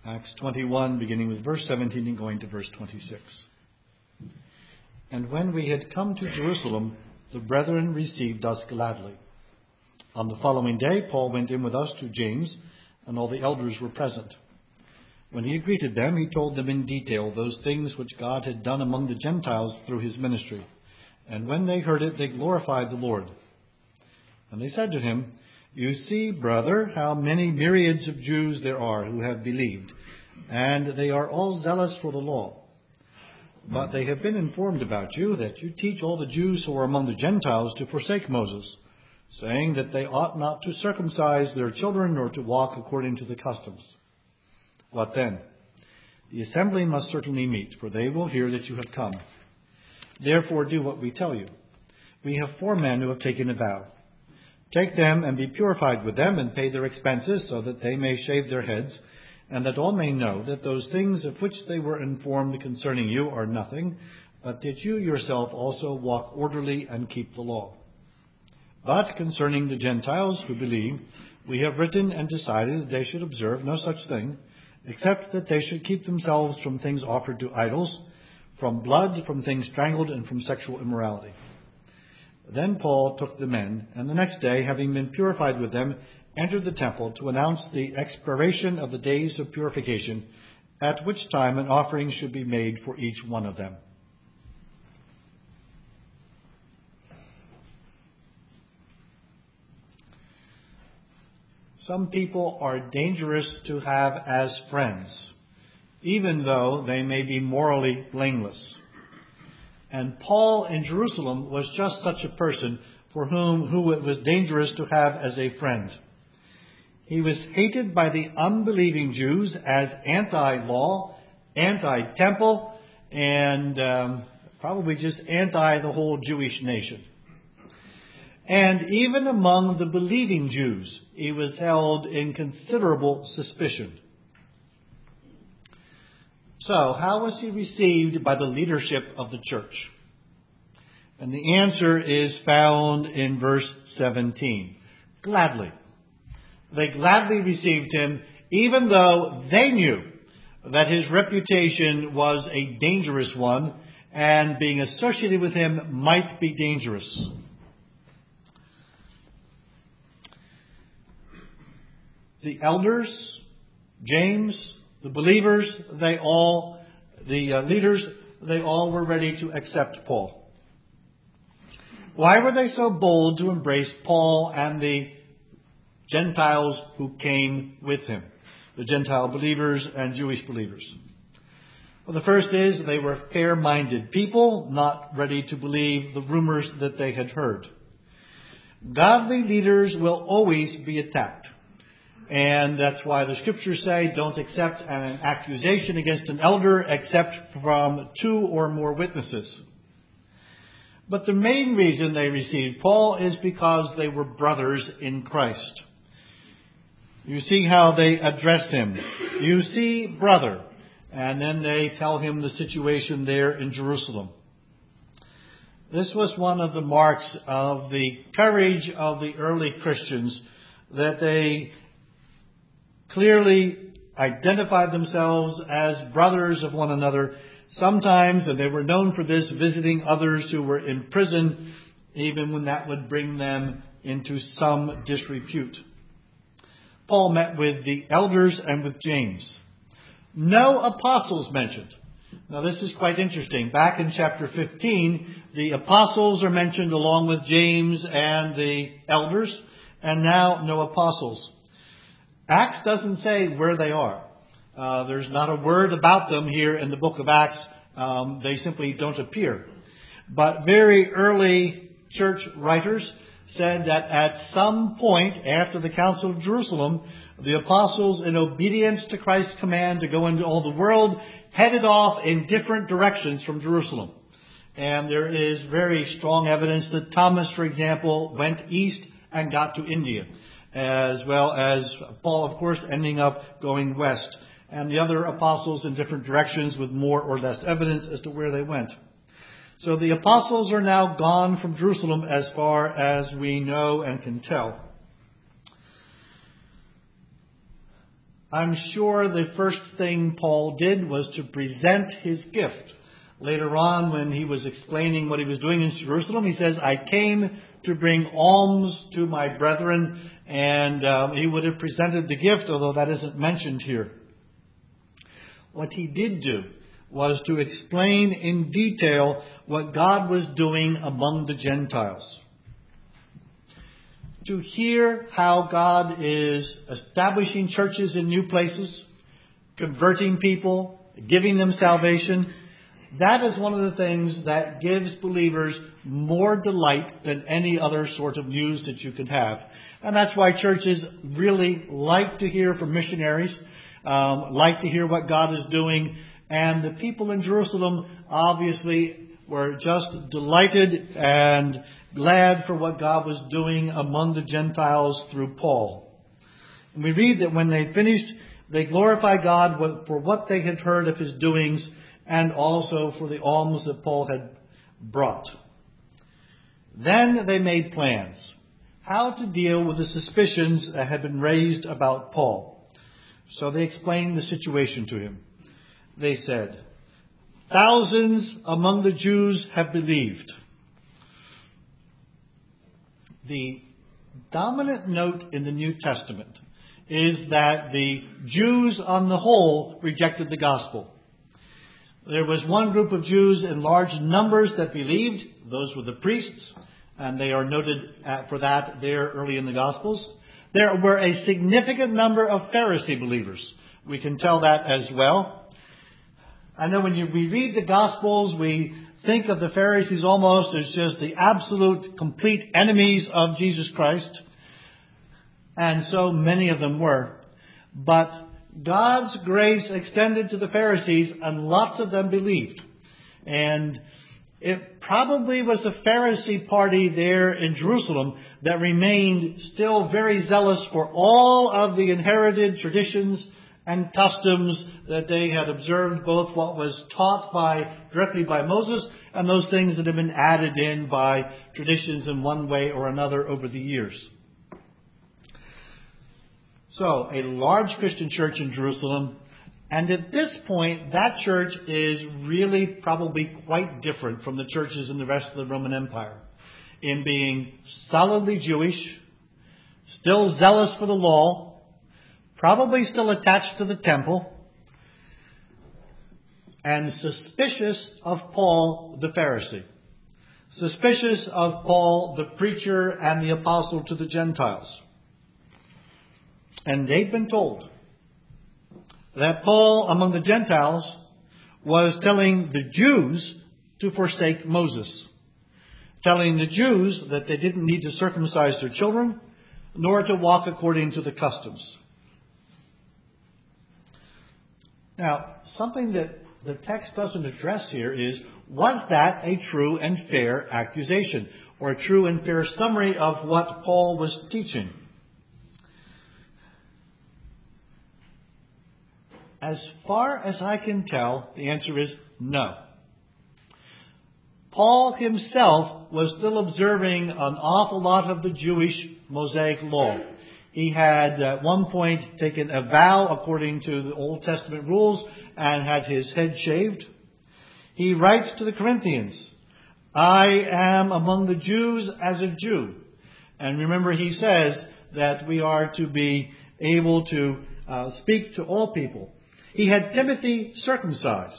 Acts 21, beginning with verse 17 and going to verse 26. And when we had come to Jerusalem, the brethren received us gladly. On the following day, Paul went in with us to James, and all the elders were present. When he had greeted them, he told them in detail those things which God had done among the Gentiles through his ministry. And when they heard it, they glorified the Lord. And they said to him, "You see, brother, how many myriads of Jews there are who have believed, and they are all zealous for the law. But they have been informed about you, that you teach all the Jews who are among the Gentiles to forsake Moses, saying that they ought not to circumcise their children nor to walk according to the customs. What then? The assembly must certainly meet, for they will hear that you have come. Therefore do what we tell you. We have 4 men who have taken a vow. Take them and be purified with them and pay their expenses, so that they may shave their heads, and that all may know that those things of which they were informed concerning you are nothing, but that you yourself also walk orderly and keep the law. But concerning the Gentiles who believe, we have written and decided that they should observe no such thing, except that they should keep themselves from things offered to idols, from blood, from things strangled, and from sexual immorality." Then Paul took the men, and the next day, having been purified with them, entered the temple to announce the expiration of the days of purification, at which time an offering should be made for each one of them. Some people are dangerous to have as friends, even though they may be morally blameless. And Paul in Jerusalem was just such a person who it was dangerous to have as a friend. He was hated by the unbelieving Jews as anti-law, anti-temple, and probably just anti the whole Jewish nation. And even among the believing Jews, he was held in considerable suspicion. So, how was he received by the leadership of the church? And the answer is found in verse 17. Gladly. They gladly received him, even though they knew that his reputation was a dangerous one, and being associated with him might be dangerous. The elders, James, the believers, the leaders, they all were ready to accept Paul. Why were they so bold to embrace Paul and the Gentiles who came with him? The Gentile believers and Jewish believers. Well, the first is they were fair-minded people, not ready to believe the rumors that they had heard. Godly leaders will always be attacked. And that's why the scriptures say, don't accept an accusation against an elder except from 2 or more witnesses. But the main reason they received Paul is because they were brothers in Christ. You see how they address him. "You see, brother." And then they tell him the situation there in Jerusalem. This was one of the marks of the courage of the early Christians, that they clearly identified themselves as brothers of one another. Sometimes, and they were known for this, visiting others who were in prison, even when that would bring them into some disrepute. Paul met with the elders and with James. No apostles mentioned. Now this is quite interesting. Back in chapter 15, the apostles are mentioned along with James and the elders, and now no apostles. Acts doesn't say where they are. There's not a word about them here in the book of Acts. They simply don't appear. But very early church writers said that at some point after the Council of Jerusalem, the apostles, in obedience to Christ's command to go into all the world, headed off in different directions from Jerusalem. And there is very strong evidence that Thomas, for example, went east and got to India, as well as Paul, of course, ending up going west, and the other apostles in different directions with more or less evidence as to where they went. So the apostles are now gone from Jerusalem as far as we know and can tell. I'm sure the first thing Paul did was to present his gift. Later on, when he was explaining what he was doing in Jerusalem, he says, I came to bring alms to my brethren, and he would have presented the gift, although that isn't mentioned here. What he did do was to explain in detail what God was doing among the Gentiles. To hear how God is establishing churches in new places, converting people, giving them salvation, that is one of the things that gives believers more delight than any other sort of news that you could have. And that's why churches really like to hear from missionaries, like to hear what God is doing. And the people in Jerusalem obviously were just delighted and glad for what God was doing among the Gentiles through Paul. And we read that when they finished, they glorified God for what they had heard of his doings and also for the alms that Paul had brought. Then they made plans how to deal with the suspicions that had been raised about Paul. So they explained the situation to him. They said, thousands among the Jews have believed. The dominant note in the New Testament is that the Jews on the whole rejected the gospel. There was one group of Jews in large numbers that believed. Those were the priests, and they are noted for that there early in the Gospels. There were a significant number of Pharisee believers. We can tell that as well. I know when we read the Gospels, we think of the Pharisees almost as just the absolute, complete enemies of Jesus Christ. And so many of them were. But God's grace extended to the Pharisees, and lots of them believed. And it probably was the Pharisee party there in Jerusalem that remained still very zealous for all of the inherited traditions and customs that they had observed, both what was taught directly by Moses and those things that have been added in by traditions in one way or another over the years. So, a large Christian church in Jerusalem, and at this point, that church is really probably quite different from the churches in the rest of the Roman Empire in being solidly Jewish, still zealous for the law, probably still attached to the temple, and suspicious of Paul the Pharisee, suspicious of Paul the preacher and the apostle to the Gentiles. And they'd been told that Paul, among the Gentiles, was telling the Jews to forsake Moses, telling the Jews that they didn't need to circumcise their children, nor to walk according to the customs. Now, something that the text doesn't address here is, was that a true and fair accusation, or a true and fair summary of what Paul was teaching? As far as I can tell, the answer is no. Paul himself was still observing an awful lot of the Jewish Mosaic law. He had at one point taken a vow according to the Old Testament rules and had his head shaved. He writes to the Corinthians, I am among the Jews as a Jew. And remember, he says that we are to be able to speak to all people. He had Timothy circumcised.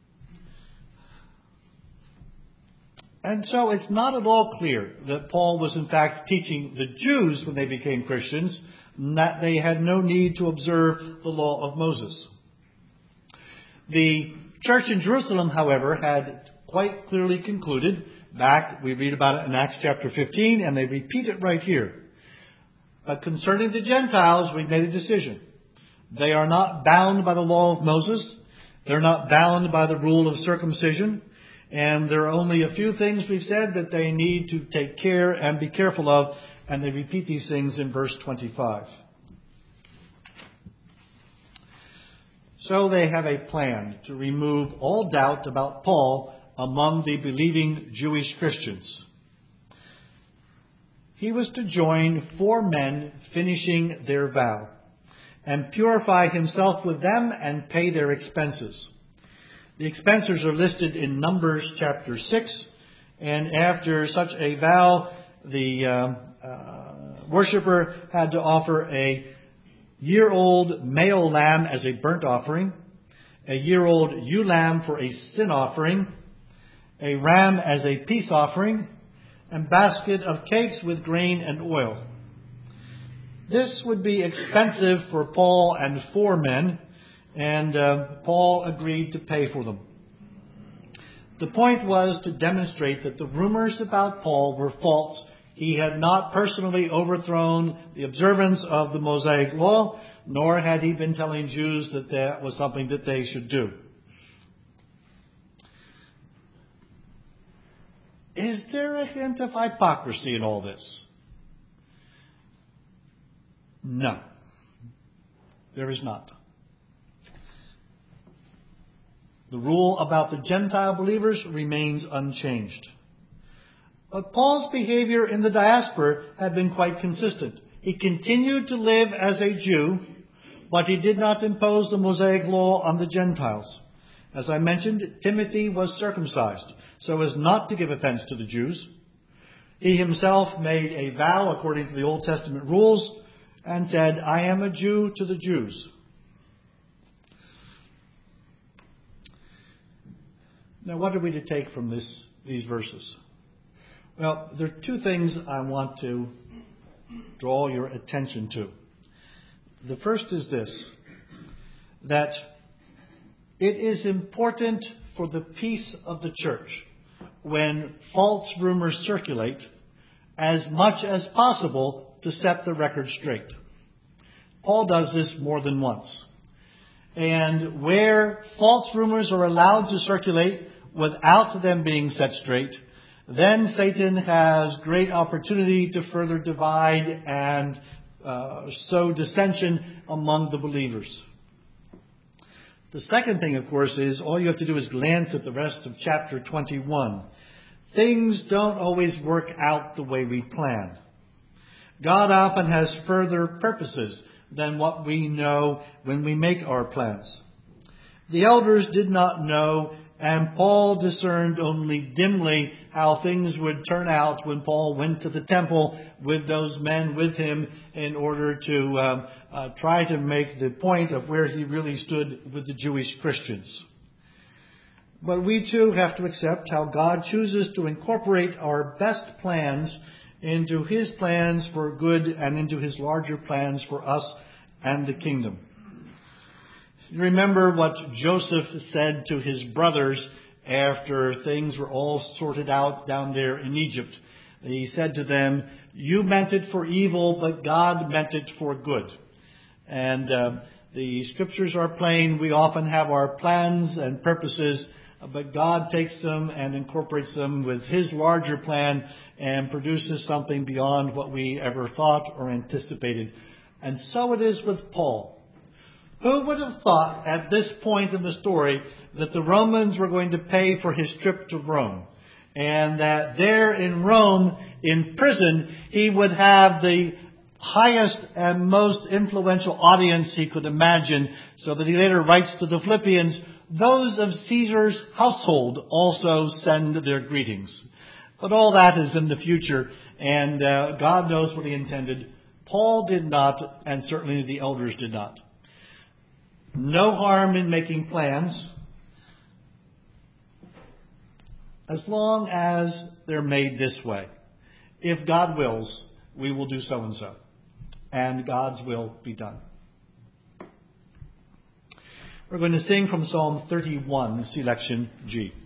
And so it's not at all clear that Paul was in fact teaching the Jews when they became Christians that they had no need to observe the law of Moses. The church in Jerusalem, however, had quite clearly concluded, we read about it in Acts chapter 15, and they repeat it right here. But concerning the Gentiles, we've made a decision. They are not bound by the law of Moses. They're not bound by the rule of circumcision. And there are only a few things we've said that they need to take care and be careful of. And they repeat these things in verse 25. So they have a plan to remove all doubt about Paul among the believing Jewish Christians. He was to join 4 men finishing their vow. and purify himself with them and pay their expenses. The expenses are listed in Numbers chapter 6, and after such a vow, the worshiper had to offer a year-old male lamb as a burnt offering, a year-old ewe lamb for a sin offering, a ram as a peace offering, and basket of cakes with grain and oil. This would be expensive for Paul and 4 men, and Paul agreed to pay for them. The point was to demonstrate that the rumors about Paul were false. He had not personally overthrown the observance of the Mosaic law, nor had he been telling Jews that that was something that they should do. Is there a hint of hypocrisy in all this? No, there is not. The rule about the Gentile believers remains unchanged. But Paul's behavior in the diaspora had been quite consistent. He continued to live as a Jew, but he did not impose the Mosaic law on the Gentiles. As I mentioned, Timothy was circumcised so as not to give offense to the Jews. He himself made a vow according to the Old Testament rules and said, "I am a Jew to the Jews." Now, what are we to take from these verses? Well, there are 2 things I want to draw your attention to. The first is this, that it is important for the peace of the church when false rumors circulate as much as possible to set the record straight. Paul does this more than once. And where false rumors are allowed to circulate without them being set straight, then Satan has great opportunity to further divide and sow dissension among the believers. The second thing, of course, is all you have to do is glance at the rest of chapter 21. Things don't always work out the way we plan. God often has further purposes than what we know when we make our plans. The elders did not know, and Paul discerned only dimly how things would turn out when Paul went to the temple with those men with him in order to try to make the point of where he really stood with the Jewish Christians. But we too have to accept how God chooses to incorporate our best plans into his plans for good and into his larger plans for us and the kingdom. You remember what Joseph said to his brothers after things were all sorted out down there in Egypt. He said to them, "You meant it for evil, but God meant it for good." And the scriptures are plain. We often have our plans and purposes, but God takes them and incorporates them with his larger plan and produces something beyond what we ever thought or anticipated. And so it is with Paul. Who would have thought at this point in the story that the Romans were going to pay for his trip to Rome? And that there in Rome, in prison, he would have the highest and most influential audience he could imagine, so that he later writes to the Philippians, "Those of Caesar's household also send their greetings." But all that is in the future, and God knows what he intended. Paul did not, and certainly the elders did not. No harm in making plans, as long as they're made this way. If God wills, we will do so and so, and God's will be done. We're going to sing from Psalm 31, selection G.